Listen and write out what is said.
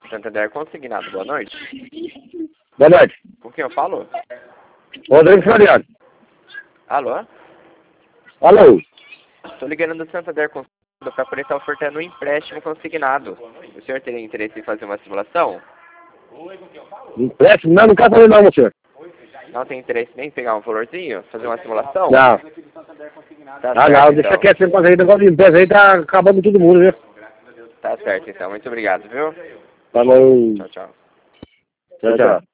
Santander Consignado, boa noite. Boa noite. Com quem eu falo? Rodrigo Floriano. Alô? Alô? Estou ligando do Santander Consignado para poder estar ofertando um empréstimo consignado. O senhor teria interesse em fazer uma simulação? Empréstimo? Não quero fazer não, meu senhor. Não tem interesse nem em pegar um valorzinho? Fazer uma simulação? Não. Tá Ah, certo, não, deixa então. quieto, você fazer negócio de empresa aí, tá acabando todo mundo, viu? Tá certo, então. Muito obrigado, viu? Falou. Tchau, tchau. Tchau, tchau.